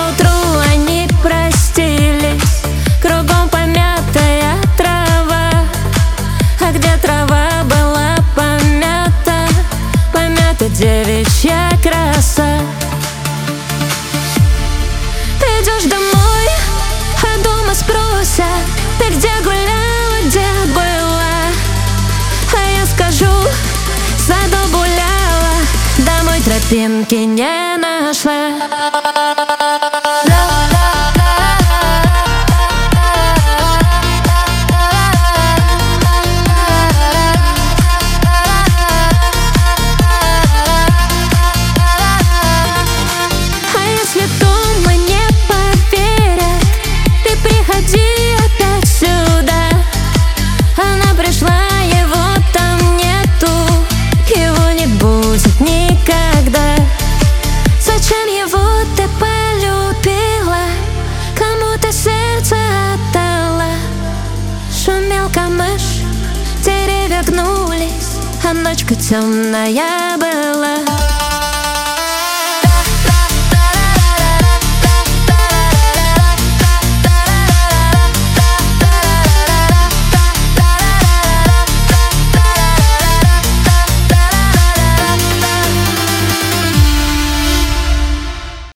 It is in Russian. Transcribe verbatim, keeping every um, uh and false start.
Поутру они простились, кругом помятая трава. А где трава была помята, помята девичья краса. Ты идешь домой, а дома спросят: ты где гуляла, где была? А я скажу: в саду гуляла, домой тропинки не нашла. Шумел камыш, деревья гнулись, а ночка темная была.